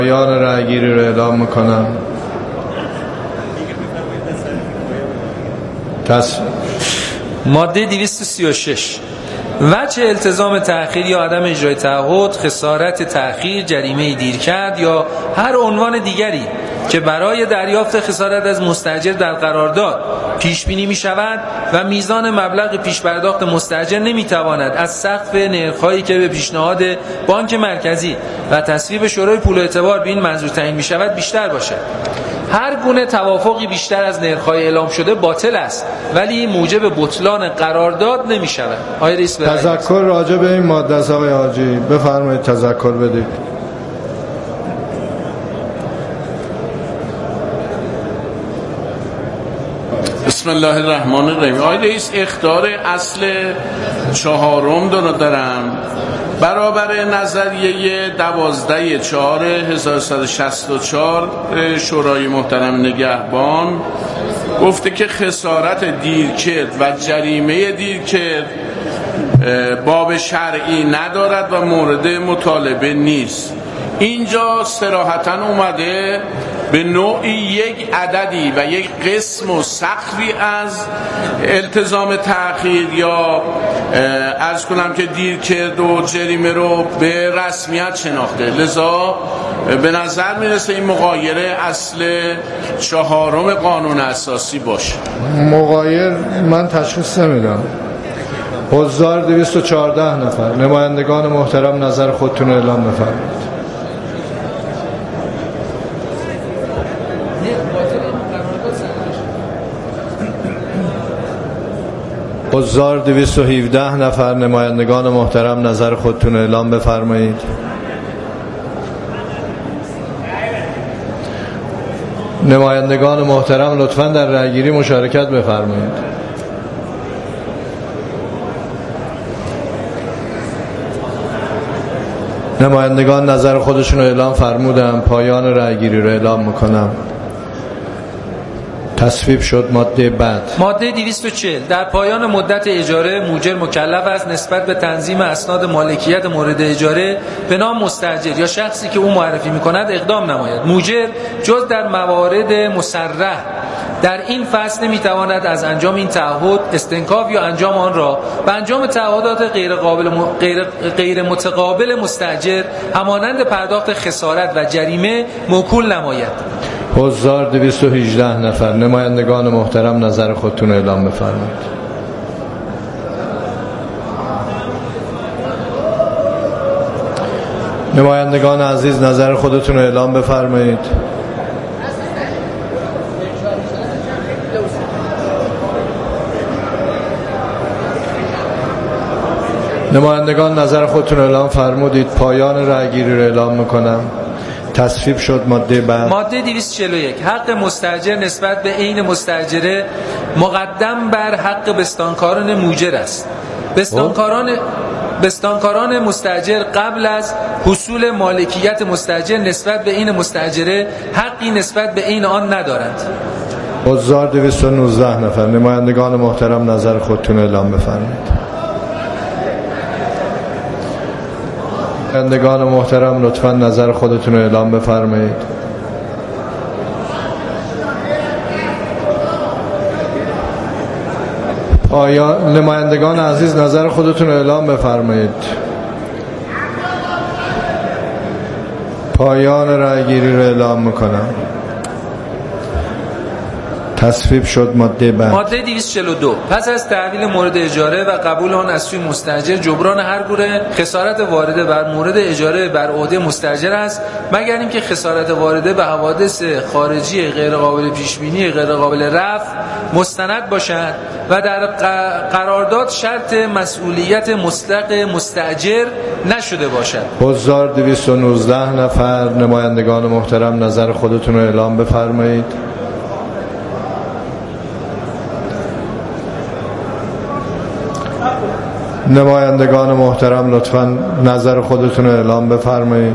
پایان رأی‌گیری رو اعلام میکنم. ماده 236 وجه التزام تأخیر یا عدم اجرای تعهد، خسارت تأخیر، جریمه دیرکرد یا هر عنوان دیگری که برای دریافت خسارت از مستأجر در قرارداد پیش بینی می شود و میزان مبلغ پیش پرداخت مستأجر نمی تواند از سقف نرخ‌هایی که به پیشنهاد بانک مرکزی و تصویب شورای پول و اعتبار به این منظور تعیین می شود بیشتر باشد. هر گونه توافقی بیشتر از نرخ‌های اعلام شده باطل است ولی موجب بطلان قرارداد نمی شود. آقای رئیس تذکر راجع به این ماده است. آقای حاجی بفرمایید تذکر بدید. بسم الله الرحمن الرحیم. آقای رئیس اخطار اصل 4 رو دارم. برابر نظریه 12/4/1164 شورای محترم نگهبان گفته که خسارت دیرکرد و جریمه دیرکرد باب شرعی ندارد و مورد مطالبه نیست. اینجا صراحتاً اومده به نوعی یک عددی و یک قسم و سقفی از التزام تأخیر یا عرض کنم که دیرکرد و جریمه رو به رسمیت شناخته. لذا به نظر میرسه این مغایر اصل 4 قانون اساسی باشه. مغایر من تشخیص نمیدم. حضار 214 نفر. نمایندگان محترم نظر خودتون رو اعلام بفرمایید. حضار 217 نفر. نمایندگان محترم نظر خودتون اعلام بفرمایید. نمایندگان محترم لطفاً در رأی‌گیری مشارکت بفرمایید. نمایندگان نظر خودشون رو اعلام فرمودن. پایان رأی‌گیری رو اعلام میکنم. تصویب شد. ماده بعد. ماده 240 در پایان مدت اجاره مؤجر مکلف است نسبت به تنظیم اسناد مالکیت مورد اجاره به نام مستأجر یا شخصی که او معرفی می‌کند اقدام نماید. مؤجر جز در موارد مصرح در این فصل نمی‌تواند از انجام این تعهد استنکاف یا انجام آن را به انجام تعهدات غیر متقابل مستأجر همانند پرداخت خسارت و جریمه موکول نماید. حضار 218 نفر. نمایندگان محترم نظر خودتون اعلام بفرمایید. نمایندگان عزیز نظر خودتون اعلام بفرمایید. نمایندگان نظر خودتون اعلام فرمودید. پایان رأی‌گیری رو اعلام میکنم. تصویب شد. ماده بعد. ماده 241 حق مستأجر نسبت به عین مستأجره مقدم بر حق بستانکاران مؤجر است. بستانکاران مستأجر قبل از حصول مالکیت مستأجر نسبت به عین مستأجره حقی نسبت به عین آن ندارند. حضار 219 نفر. نمایندگان محترم نظر خودتون اعلام بفرمایید. نمایندگان محترم لطفاً نظر خودتون رو اعلام بفرمایید. نمایندگان عزیز نظر خودتون رو اعلام بفرمایید. پایان رأی‌گیری رو اعلام میکنم. تصویب شد. ماده بعد. ماده 242 پس از تحویل مورد اجاره و قبول آن از سوی مستأجر جبران هر گونه خسارت وارده بر مورد اجاره بر عهده مستأجر است مگر اینکه خسارت وارده به حوادث خارجی غیر قابل پیش بینی غیر قابل رفع مستند باشد و در قرارداد شرط مسئولیت مطلق مستأجر نشده باشد. حضار 219 نفر. نمایندگان محترم نظر خودتون رو اعلام بفرمایید. نمایندگان محترم لطفاً نظر خودتون رو اعلام بفرمایید.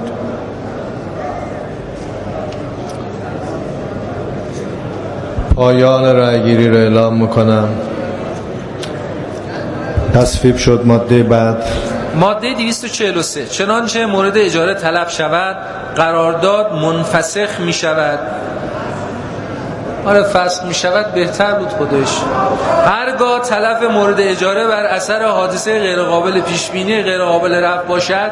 پایان رأی‌گیری رو اعلام میکنم. تصویب شد. ماده بعد. ماده 243 چنانچه مورد اجاره طلب شود قرارداد منفسخ می شود. آره فسخ می شود بهتر بود خودش. هرگاه تلف مورد اجاره بر اثر حادثه غیرقابل پیشبینی غیرقابل رفع باشد.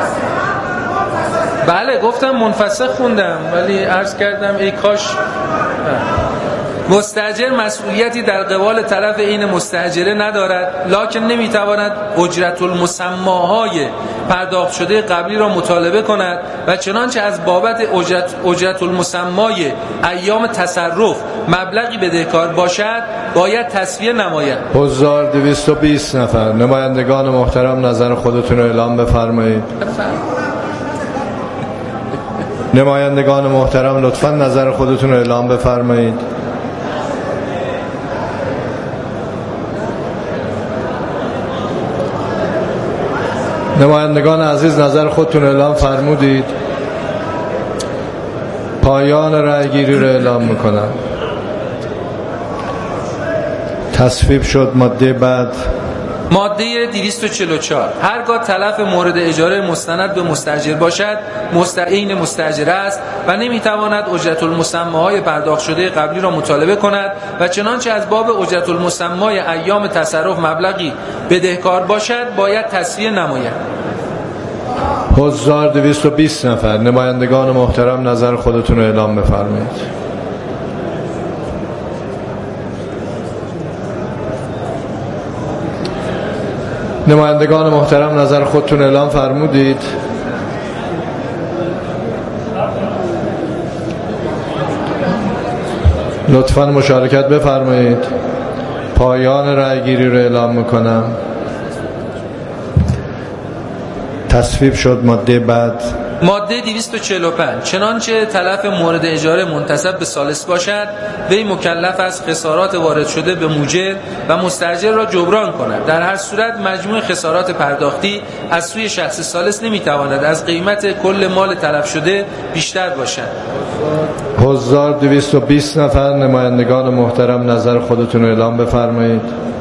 بله گفتم منفسخ خوندم ولی عرض کردم ای کاش. مستاجر مسئولیتی در قبال طرف این مستاجره ندارد، لکن نمیتواند اجرت المسماهای پرداخت شده قبلی را مطالبه کند و چنانچه از بابت اجرت المسمای ایام تصرف مبلغی بدهکار باشد باید تسویه نماید. حضار 220 نفر. نمایندگان محترم نظر خودتون رو اعلام بفرمایید. نمایندگان محترم لطفاً نظر خودتون رو اعلام بفرمایید. نمایندگان عزیز نظر خودتون اعلام فرمودید. پایان رأی گیری رو اعلام میکنم. تصویب شد. ماده بعد. ماده 244 هرگاه تلف مورد اجاره مستند به مستاجر باشد این مستاجر است و نمیتواند اجرت المسماهای پرداخت شده قبلی را مطالبه کند و چنانچه از باب اجرت المسمای ایام تصرف مبلغی بدهکار باشد باید تسویه نماید. حضار 220 نفر. نمایندگان محترم نظر خودتون رو اعلام بفرمایید. نمایندگان محترم نظر خودتون اعلام فرمودید. لطفاً مشارکت بفرمایید. پایان رأی گیری رو اعلام میکنم. تصویب شد. ماده بعد. ماده 245 چنانچه تلف مورد اجاره منتسب به ثالث باشد وی مکلف است خسارات وارد شده به موجر و مستاجر را جبران کند. در هر صورت مجموع خسارات پرداختی از سوی شخص ثالث نمیتواند از قیمت کل مال تلف شده بیشتر باشد. حضار 220 نفر. نمایندگان محترم نظر خودتون رو اعلام بفرمایید.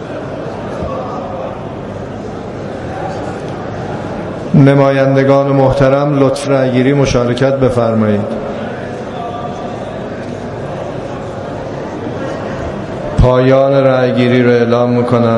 نمایندگان محترم لطف رأیگیری مشارکت بفرمایید. پایان رأیگیری رو اعلام میکنم.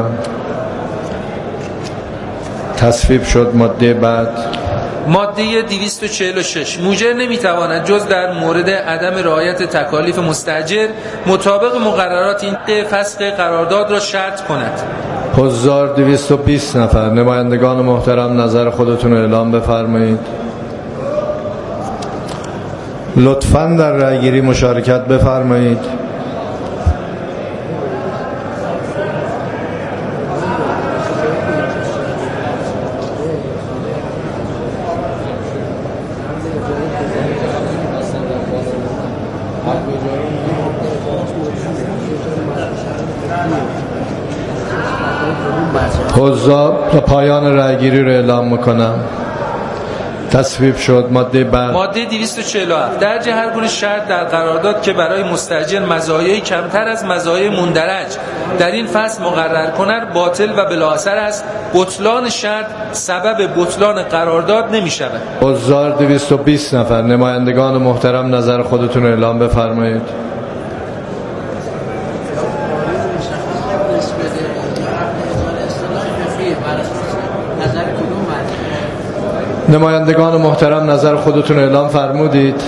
تصویب شد. ماده بعد. ماده 246 موجر نمیتواند جز در مورد عدم رعایت تکالیف مستاجر مطابق مقررات این فسخ قرارداد را شرط کند. حضار 220 نفر. نمایندگان محترم نظر خودتون رو اعلام بفرمایید. لطفاً در رأیگیری مشارکت بفرمایید. حضار پایان رأیگیری رو اعلام میکنم. تصویب شد. ماده بعد. ماده 247 درج هر گونه شرط در قرارداد که برای مستاجر مزایای کمتر از مزایای مندرج در این فصل مقرر کند باطل و بلا اثر است. بطلان شرط سبب بطلان قرارداد نمی شود. حضار 220 نفر. نمایندگان محترم نظر خودتون رو اعلام بفرمایید. نمایندگان محترم نظر خودتون اعلام فرمودید.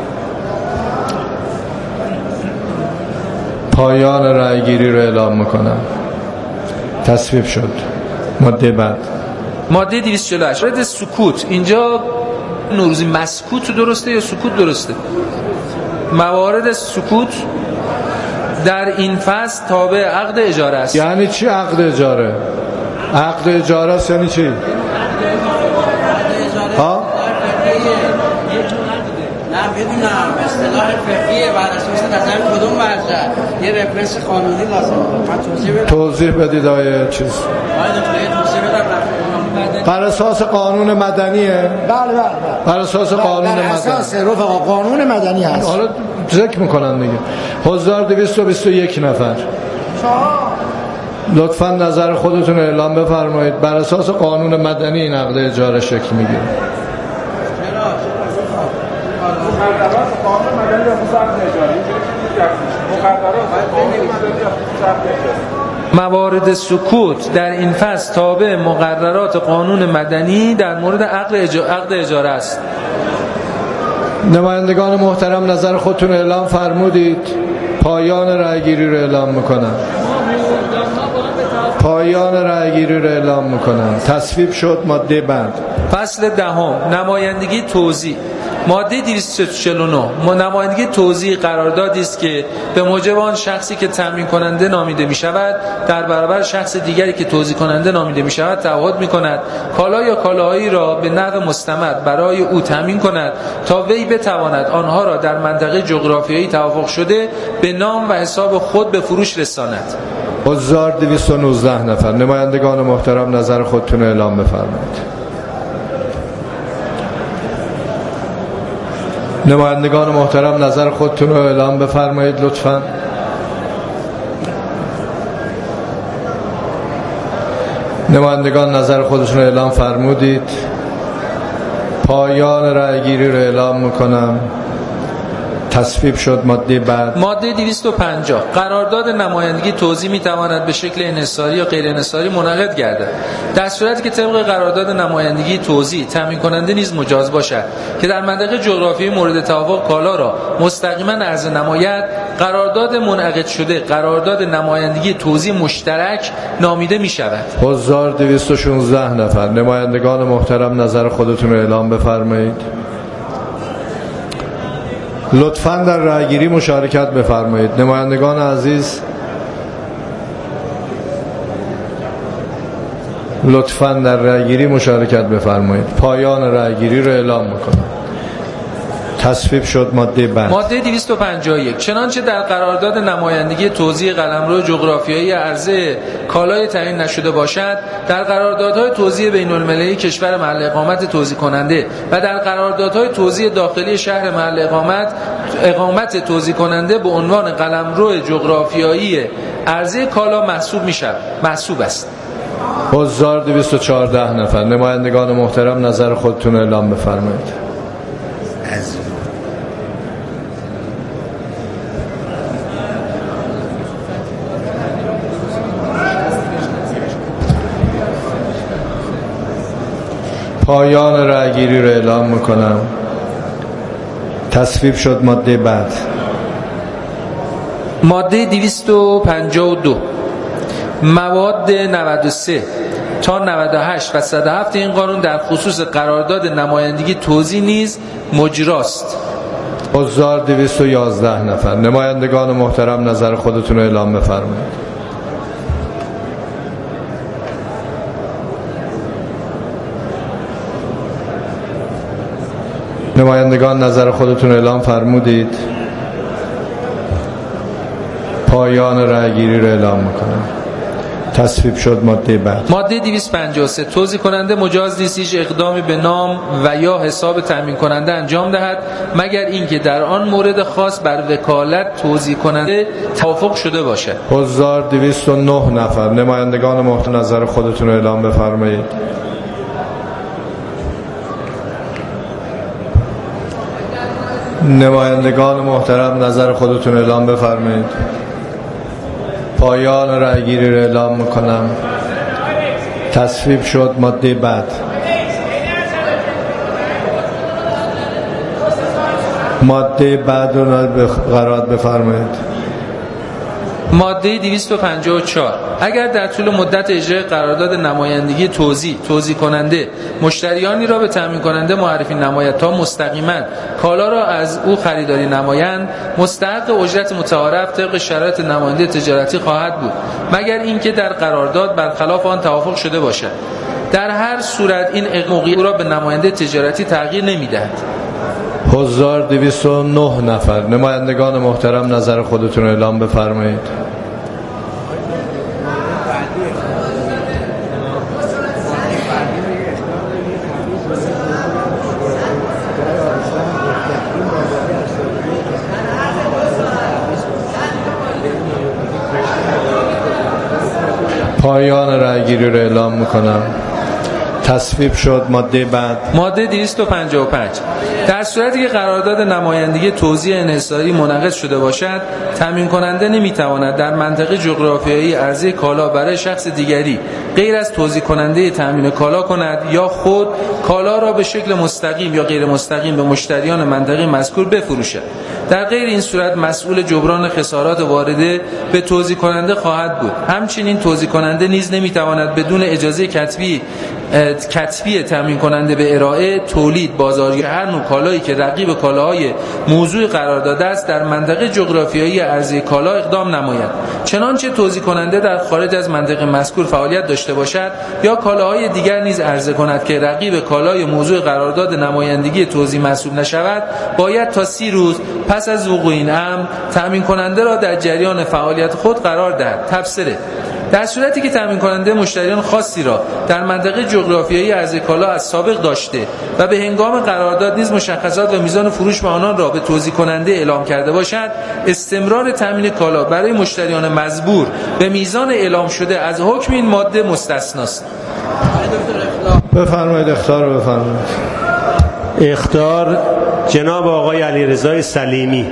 پایان رأیگیری رو اعلام میکنم. تصویب شد. ماده بعد. ماده 248 رد سکوت. اینجا نوروزی مسکوت درسته یا سکوت درسته؟ موارد سکوت در این فصل تابع عقد اجاره است. یعنی چی عقد اجاره؟ عقد اجاره است یعنی چی؟ ها؟ نه بدونم اصطلاح فقهیه بر اساس نظر کدوم مرجع یه رفرنس قانونی لازمه. توضیح بدید آیه چیز. بر اساس قانون مدنیه. بله. بر اساس قانون مدنی. بر اساس رفقا قانون مدنی هست. حالا ذکر میکنن دیگه. حضار 221 نفر. لطفاً نظر خودتون اعلام بفرمایید. بر اساس قانون مدنی این عقد اجاره شکل میگیره. مقررات قانون مدنی و خصوص عقد اجاره مقررات قانون مدنی و خصوص عقد اجاره. موارد سکوت در این فصل تابع مقررات قانون مدنی در مورد عقد اجاره است. نمایندگان محترم نظر خودتون اعلام فرمودید. پایان رأیگیری رو اعلام میکنم. پایان رأیگیری رو اعلام میکنم. تصویب شد. ماده بعد. فصل دهم نمایندگی توزیع. ماده 249 نمایندگی توزیع قراردادی است که به موجب آن شخصی که تامین کننده نامیده می شود در برابر شخص دیگری که توزیع کننده نامیده می شود تعهد می کند کالا یا کالاهایی را به نحو مستمر برای او تامین کند تا وی بتواند آنها را در منطقه جغرافیایی توافق شده به نام و حساب خود به فروش رساند. حضار 219 نفر. نمایندگان محترم نظر خودتون اعلام بفرمایید. نمایندگان محترم نظر خودتون رو اعلام بفرمایید لطفاً. نمایندگان نظر خودشون رو اعلام فرمودید. پایان رأیگیری رو اعلام میکنم. تصویب شد. ماده بعد. ماده 250 قرارداد نمایندگی توزیع میتواند به شکل انحصاری یا غیر انحصاری منعقد گردد در صورتی که طبق قرارداد نمایندگی توزیع تامین کننده نیز مجاز باشد که در منطقه جغرافیایی مورد توافق کالا را مستقیما عرضه نماید. قرارداد منعقد شده قرارداد نمایندگی توزیع مشترک نامیده می شود. حضار 216 نفر. نمایندگان محترم نظر خودتون رو اعلام بفرمایید. لطفاً در رأیگیری مشارکت بفرمایید. نمایندگان عزیز لطفاً در رأیگیری مشارکت بفرمایید. پایان رأیگیری رو اعلام میکنم. تصویب شد. ماده بعد. ماده 251 چنانچه در قرارداد نمایندگی توزیع قلمرو جغرافیایی عرضه کالای تعیین نشده باشد در قراردادهای توزیع بین المللی کشور محل اقامت توزیع کننده و در قراردادهای توزیع داخلی شهر محل اقامت توزیع کننده به عنوان قلمرو جغرافیایی عرضه کالا محسوب است. حضار 214 نفر. نمایندگان محترم نظر خودتون اعلام بفرمایید. پایان رأیگیری رو اعلام میکنم. تصویب شد. ماده بعد. ماده 252 مواد 93 تا 98 و 107 این قانون در خصوص قرارداد نمایندگی توزیع نیز مجراست. حضار 211 نفر. نمایندگان محترم نظر خودتون رو اعلام بفرمایید. نمایندگان نظر خودتون اعلام فرمودید. پایان رأیگیری رو اعلام میکنم. تصویب شد. ماده بعد. ماده 253 توزیع کننده مجاز نیست هیچ اقدامی به نام و یا حساب تامین کننده انجام دهد مگر اینکه در آن مورد خاص بر وکالت توزیع کننده توافق شده باشد. حضار 209 نفر. نمایندگان محترم نظر خودتون رو اعلام بفرمایید. نمایندگان محترم نظر خودتون اعلام بفرمایید. پایان رأیگیری رو اعلام میکنم. تصویب شد. ماده بعد. ماده بعد رو قرائت بفرمایید. ماده 254 اگر در طول مدت اجرای قرارداد نمایندگی توزیع کننده مشتریانی را به تامین کننده معرفی نماید تا مستقیما کالا را از او خریداری نمایند مستحق اجرت متعارف طبق شرایط نماینده تجارتی خواهد بود مگر اینکه در قرارداد برخلاف آن توافق شده باشد. در هر صورت این موقعیت او را به نماینده تجارتی تغییر نمی‌دهد. حضار 209 نفر. نمایندگان محترم نظر خودتون رو اعلام بفرمایید. پایان رأیگیری رو اعلام میکنم. تصویب شد. ماده بعد ماده 255 در صورتی که قرارداد نمایندگی توزیع انحصاری منعقد شده باشد، تامین کننده نمیتواند در منطقه جغرافیایی عرضه کالا برای شخص دیگری غیر از توزیع کننده تامین کالا کند یا خود کالا را به شکل مستقیم یا غیر مستقیم به مشتریان منطقه مذکور بفروشد. در غیر این صورت مسئول جبران خسارات وارده به توزیع کننده خواهد بود. همچنین توزیع کننده نیز نمیتواند بدون اجازه کتبی تامین کننده به ارائه، تولید، بازاریابی هر نوع کالایی که رقیب کالاهای موضوع قرارداد است در منطقه جغرافیایی عرضه کالا اقدام نماید. چنانچه توزیع کننده در خارج از منطقه مذکور فعالیت داشته باشد یا کالاهای دیگر نیز عرضه کند که رقیب کالای موضوع قرارداد نمایندگی توزیع محسوب نشود، باید تا 30 روز پس از وقوع این امر تامین کننده را در جریان فعالیت خود قرار دهد. تبصره: در صورتی که تامین کننده مشتریان خاصی را در منطقه جغرافیایی عرضه کالا از سابق داشته و به هنگام قرارداد نیز مشخصات و میزان فروش به آنان را به توزیع کننده اعلام کرده باشد، استمرار تامین کالا برای مشتریان مزبور به میزان اعلام شده از حکم این ماده مستثناست. بفرمایید. اخطار رو بفرمایید. اخطار جناب آقای علیرضا سلیمی.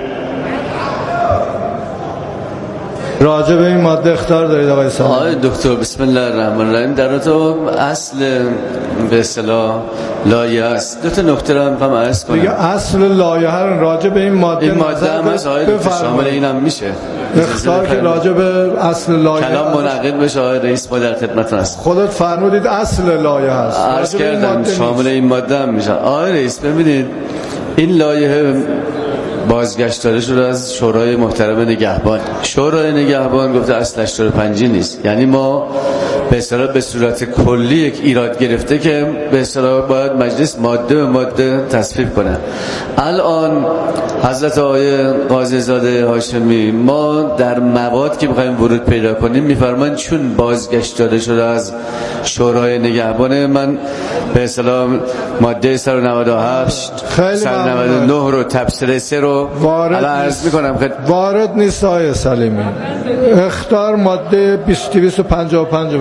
راجع به این ماده اخطار دارید آقای سلیمی. آقای دکتر بسم الله الرحمن الرحیم، در تو اصل به اصطلاح لایحه است. دو تا نکته را می‌خوام عرض کنم. دیگه اصل لایحه راجع به این ماده هم از آقای دکتر شامل اینم میشه. اخطار که راجع به اصل لایحه کلام منعقد بشه. آقای رئیس ما در خدمتتون هستم. خودت فرمودید اصل لایحه است. عرض کردم شامل این ماده هم میشه. آقای رئیس ببینید این لایحه بازگشت داده شده از شورای محترم نگهبان. شورای نگهبان گفته اصل 85 نیست. یعنی ما به اصطلاح به صورت کلی یک ایراد گرفته که به اصطلاح باید مجلس ماده به ماده تصویب کنه. الان حضرت آقای قاضی زاده هاشمی ما در مواد که می‌خوایم ورود پیدا کنیم می‌فرمایند چون بازگشت داده شده از شورای نگهبان، من به اصطلاح ماده 197 199 رو تبصره 3 رو الان عرض می‌کنم. وارد نیست آقای سلیمی. اخطار ماده 255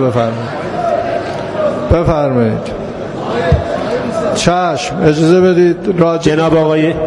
بفرمایید. چشم اجازه بدید جناب آقای بله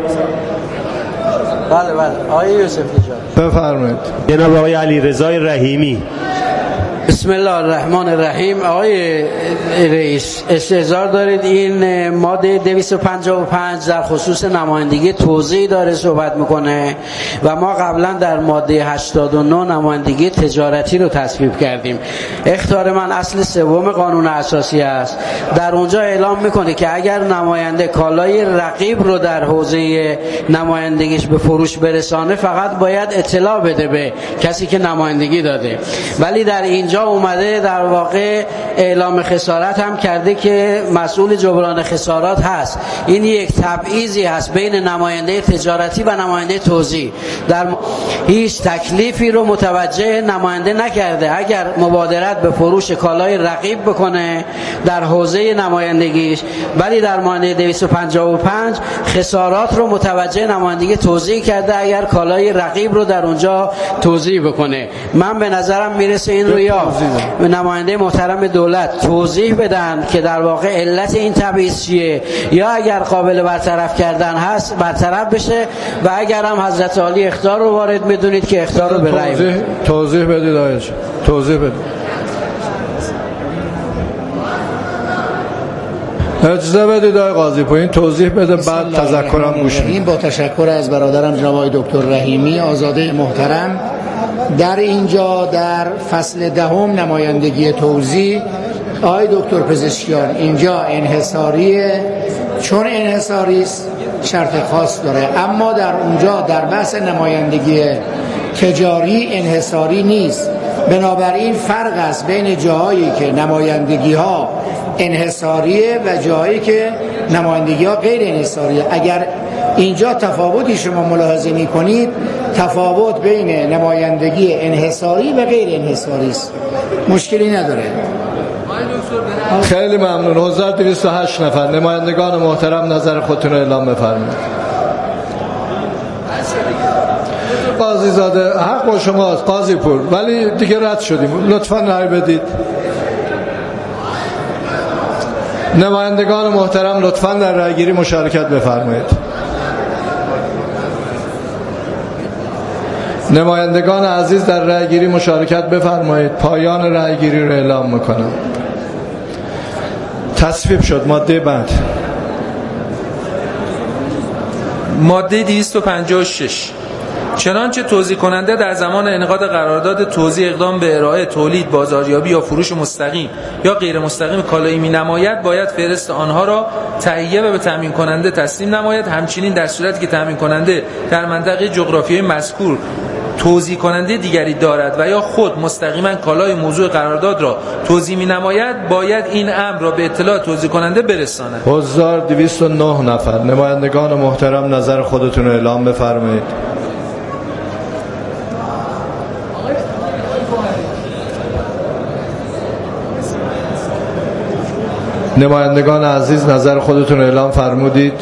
آقای یوسف نژاد بفرمایید. جناب آقای علیرضا رحیمی. بسم الله الرحمن الرحیم. آقای رئیس استحضار دارید این ماده 255 در خصوص نمایندگی توزیع داره صحبت میکنه و ما قبلا در ماده 89 نمایندگی تجارتی رو تصویب کردیم. اخطار من اصل 3 قانون اساسی است. در اونجا اعلام میکنه که اگر نماینده کالای رقیب رو در حوزه نمایندگیش به فروش برسانه فقط باید اطلاع بده به کسی که نمایندگی داده، ولی در اینجا اومده در واقع اعلام خسارت هم کرده که مسئول جبران خسارات هست. این یک تبعیضی هست بین نماینده تجارتی و نماینده توزیع. در هیچ تکلیفی رو متوجه نماینده نکرده. اگر مبادرت به فروش کالای رقیب بکنه در حوزه نمایندگیش، ولی در ماده 255 خسارات رو متوجه نمایندگی توزیع کرده اگر کالای رقیب رو در اونجا توزیع بکنه. من به نظرم میرسه این رو یا نماینده محترم دولت توضیح بدن که در واقع علت این تبعیض چیه، یا اگر قابل برطرف کردن هست برطرف بشه، و اگر هم حضرت عالی اخطار رو وارد میدونید که اخطار رو به رأی توضیح بدید. آقای توضیح بدید. اجازه بدید آقای قاضی پایین توضیح بده بعد تذکرم گوش میدیم. با تشکر از برادرم جناب آقای دکتر رحیمی آزاده محترم. در اینجا در فصل 10 نمایندگی توزیع آقای دکتر پزشکیان اینجا انحصاریه، چون انحصاری است شرط خاص داره، اما در اونجا در بحث نمایندگی تجاری انحصاری نیست. بنابراین فرق است بین جاهایی که نمایندگی ها انحصاریه و جاهایی که نمایندگی ها غیر انحصاریه. اگر اینجا تفاوتی شما ملاحظه می کنید، تفاوت بین نمایندگی انحصاری و غیر انحصاری است، مشکلی نداره. خیلی ممنون. حضور 208 نفر نمایندگان محترم نظر خودتون رو اعلام بفرمایید. قاضی زاده حق با شماست قاضی پور، ولی دیگه رد شدیم، لطفا رأی بدید. نمایندگان محترم لطفاً در رأیگیری مشارکت بفرمایید. نمایندگان عزیز در رأیگیری مشارکت بفرمایید. پایان رأیگیری رو اعلام میکنم. تصویب شد. ماده بعد. ماده 256. چنانچه توزیع کننده در زمان انعقاد قرارداد توزیع اقدام به ارائه، تولید، بازاریابی یا فروش مستقیم یا غیر مستقیم کالایی می‌نماید، باید فهرست آنها را تهیه و به تامین کننده تسلیم نماید. همچنین در صورتی که تامین کننده در منطقه جغرافیایی مذکور توزیع کننده دیگری دارد و یا خود مستقیما کالای موضوع قرارداد را توزیع می‌نماید، باید این امر را به اطلاع توزیع کننده برساند. حضار 209 نفر. نمایندگان محترم نظر خودتون رو اعلام بفرمایید. نمایندگان عزیز نظر خودتون رو اعلام فرمودید.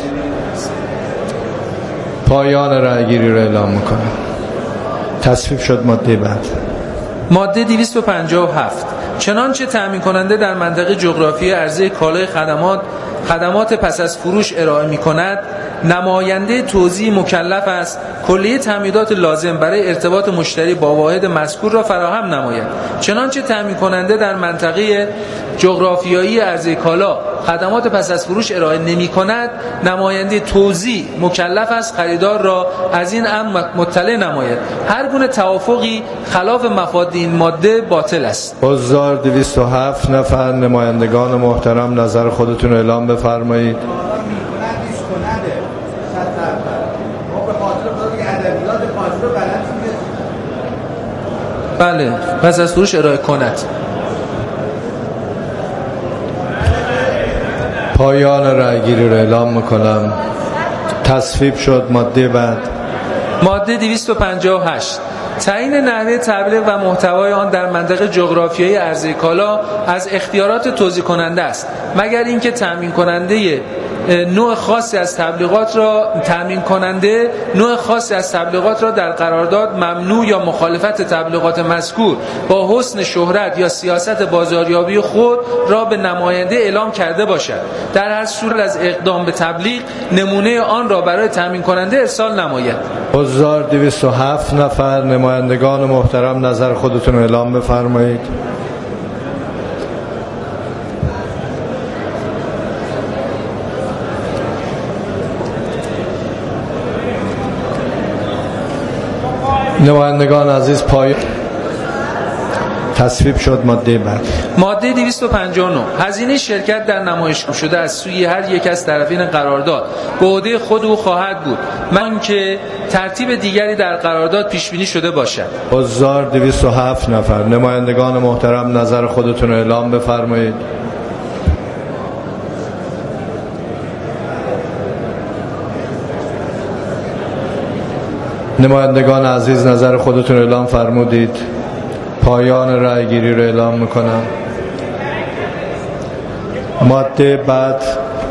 پایان رأیگیری رو اعلام میکنم. تصویب شد. ماده بعد. ماده 257. چنانچه تامین کننده در منطقه جغرافیایی عرضه کالای خدمات پس از فروش ارائه می کند، نماینده توزیع مکلف است کلیه تامینات لازم برای ارتباط مشتری با واحد مذکور را فراهم نماید. چنانچه تامین کننده در منطقه جغرافیایی عرضه کالا خدمات پس از فروش ارائه نمی کند، نماینده توزیع مکلف است خریدار را از این امر مطلع نماید. هر گونه توافقی خلاف مفاد این ماده باطل است. حضار 207 نفر. نمایندگان محترم نظر خودتون اعلام بفرمایید. بله، پس از فروش ارائه کند. پایان رأیگیری رو اعلام میکنم. تصویب شد. ماده بعد. ماده 258. تعیین نحوه تبلیغ و محتوای آن در منطقه جغرافیایی عرضه کالا از اختیارات توزیع کننده است، مگر اینکه تامین کننده نوع خاصی از تبلیغات را در قرارداد ممنوع یا مخالفت تبلیغات مذکور با حسن شهرت یا سیاست بازاریابی خود را به نماینده اعلام کرده باشد. در هر صورت از اقدام به تبلیغ نمونه آن را برای تامین کننده ارسال نماید. حضار 207 نفر. نمایندگان محترم نظر خودتون اعلام بفرمایید. نمایندگان عزیز تصویب شد. ماده بعد. ماده 259. هزینه شرکت در نمایشگاه شده از سوی هر یک از طرفین قرارداد به عهده خود او خواهد بود، من که ترتیب دیگری در قرارداد پیش بینی شده باشد. حضار 207 نفر. نمایندگان محترم نظر خودتون اعلام بفرمایید. نمایندگان عزیز نظر خودتون اعلام فرمودید. پایان رأیگیری رو اعلام میکنم. ماده بعد.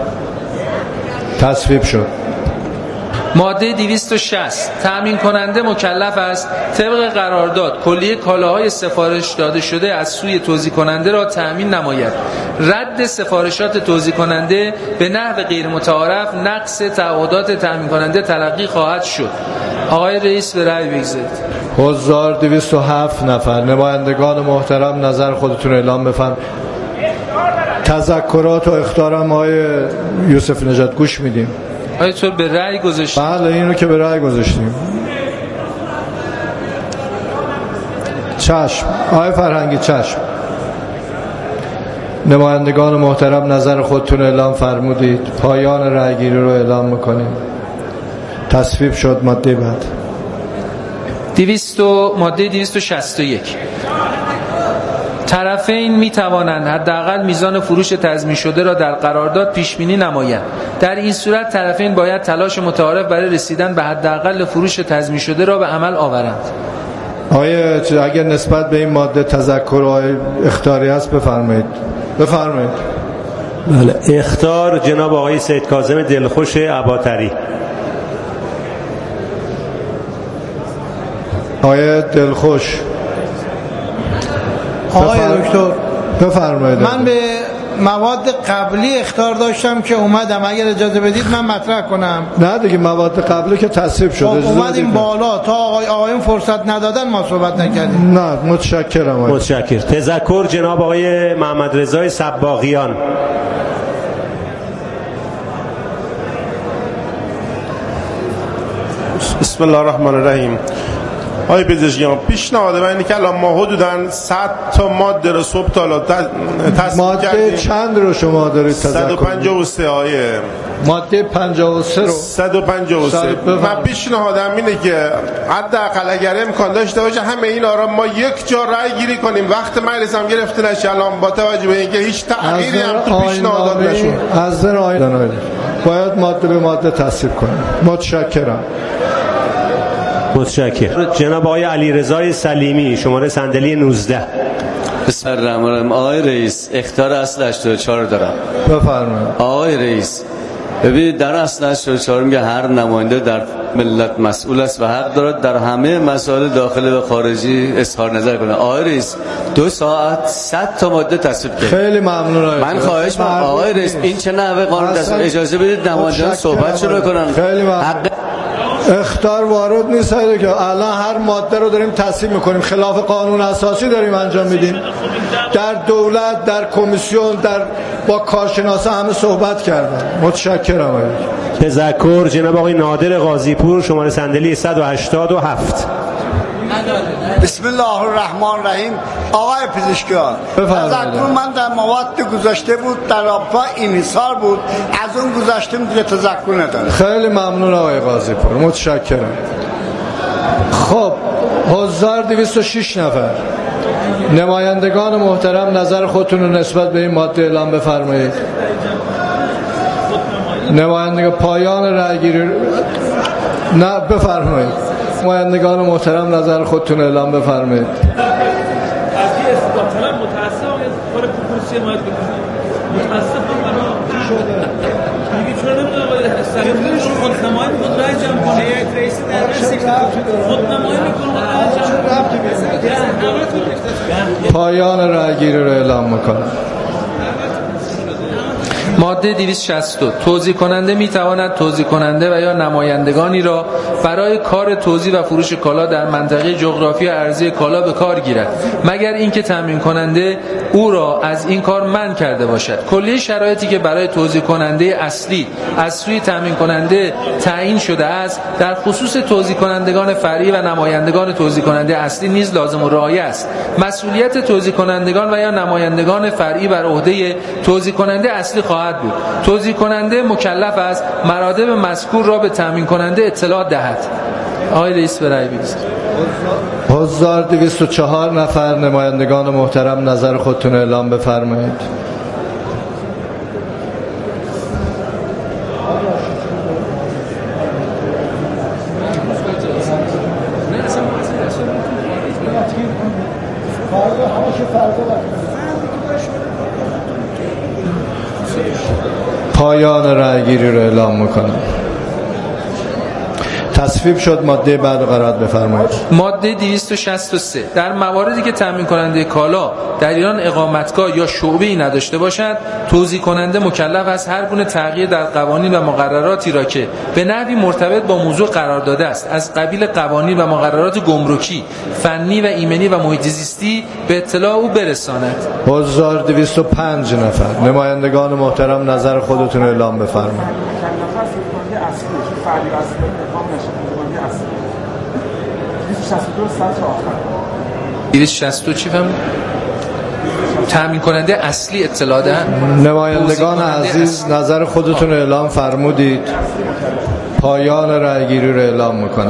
تصویب شد. ماده 260. تامین کننده مکلف است طبق قرارداد کلیه کالاهای سفارش داده شده از سوی توزیع کننده را تامین نماید. رد سفارشات توزیع کننده به نحو غیر متعارف نقص تعهدات تامین کننده تلقی خواهد شد. آقای رئیس به رأی بگذارید. حضار 207 نفر. نمایندگان محترم نظر خودتون اعلام بفرمایید. تذکرات و اخطارم آقای یوسف نژاد گوش میدیم. آیا تو به رأی گذاشتیم؟ بله، اینو که به رأی گذاشتیم. چشم. آقای فرهنگی چشم. نمایندگان محترم نظر خودتون اعلام فرمودید. پایان رأیگیری رو اعلام میکنیم. تصویب شد. ماده بعد. ماده 261. طرفین می توانند حداقل میزان فروش تضمین شده را در قرارداد پیش بینی نمایند. در این صورت طرفین باید تلاش متعارف برای رسیدن به حداقل فروش تضمین شده را به عمل آورند. اگر نسبت به این ماده تذکر و اخطاری هست بفرمایید. بله. اخطار جناب آقای سید کاظم دلخوش عباتری. آقای دلخوش. آقای دکتر بفرمایید. من به مواد قبلی اخطار داشتم که اومدم، اگر اجازه بدید من مطرح کنم. نه دیگه مواد قبلی که تصویب شده. اومدیم بالا تا آقایون فرصت ندادن ما صحبت نکردیم. نه متشکرم. متشکر. تذکر جناب آقای محمد رضای صباغیان. بسم الله الرحمن الرحیم. آقای پزشکیان، پیشنهاد من اینه که الان ما حدوداً 100 تا ماده رو صبح تا الان تصدیق ماده کردیم. چند رو شما دارید تذکر؟ 153 آیه. ماده 53 رو 153. من پیشنهادم اینه که حداقل اگر امکان داشته باشه همه اینا رو ما یک جا رأی گیری کنیم، وقت مجلس هم گرفته نشه. الان با توجه به اینکه هیچ تغییری هم تو پیشنهادات نشون، از ذر آیین باید ماده به ماده تصویب کنیم. متشکرم. متشکر. جناب آقای علیرضای سلیمی، شماره صندلی 19. بسم الله الرحمن الرحیم. آقای رئیس، اخطار اصل 84 دارم. بفرمایید. آقای رئیس، ببینید در اصل 84 میگه هر نماینده در ملت مسئول است و حق دارد در همه مسائل داخلی و خارجی اظهار نظر کنه. آقای رئیس 2 ساعت 100 تا ماده تصویب کرد. خیلی ممنون. من خواهش می‌کنم آقای رئیس این چه نحوه قانون تصویب؟ اجازه بدید نمایندگان صحبت شروع کنن. خیلی ممنون. اخطار وارد نیست که الان هر ماده رو داریم تصویب میکنیم، خلاف قانون اساسی داریم انجام میدیم. در دولت، در کمیسیون، با کارشناسا همه صحبت کردن. متشکرم. تذکر جناب آقای نادر قاضیپور، شماره صندلی 187. بسم الله الرحمن الرحیم. آقای پزشکیان، تذکر من در مواد گذاشته بود در رابطه انحصار بود، از اون گذاشتم دیگه تذکر نداره. خیلی ممنون آقای قاضیپور، متشکرم. خب حضار 206 نفر، نمایندگان محترم نظر خودتون رو نسبت به این ماده اعلام بفرمایید. نمایندگان پایان رأیگیری نه بفرمایید. نمایندگان محترم نظر خودتون اعلام بفرمایید. پایان رأیگیری رو اعلام میکنم. ماده 262 توزیع کننده میتواند توزیع کننده و یا نمایندگانی را برای کار توزیع و فروش کالا در منطقه جغرافی ارضی کالا به کار گیرد مگر اینکه تامین کننده او را از این کار منع کرده باشد. کلیه شرایطی که برای توزیع کننده اصلی از سوی تامین کننده تعیین شده است در خصوص توزیع کنندگان فرعی و نمایندگان توزیع کننده اصلی نیز لازم الرعایت است. مسئولیت توزیع کنندگان و یا نمایندگان فرعی بر عهده توزیع کننده اصلی خواهد بود. توزیع کننده مکلف است مراتب مذکور را به تامین کننده اطلاع دهد. آقای رئیس به رأی بگذارید. حضار 204 نفر، نمایندگان محترم نظر خودتون اعلام بفرمایید. پایان رأیگیری رو اعلام میکنم. تصویب شد. ماده بعد قرائت بفرمایید. ماده 263 در مواردی که تامین کننده کالا در ایران اقامتگاه یا شعبه‌ای نداشته باشد، توزیع کننده مکلف است هر گونه تغییر در قوانین و مقرراتی را که به نحوی مرتبط با موضوع قرار داده است از قبیل قوانین و مقررات گمرکی، فنی و ایمنی و محیط زیستی به اطلاع او برساند. حضار 205 نفر، نمایندگان محترم نظر خودتون اعلام بفرمایید. 262 چی فهمید؟ تامین کننده اصلی اطلاع ده. نمایندگان عزیز نظر خودتون اعلام فرمودید. پایان رأیگیری رو اعلام میکنم.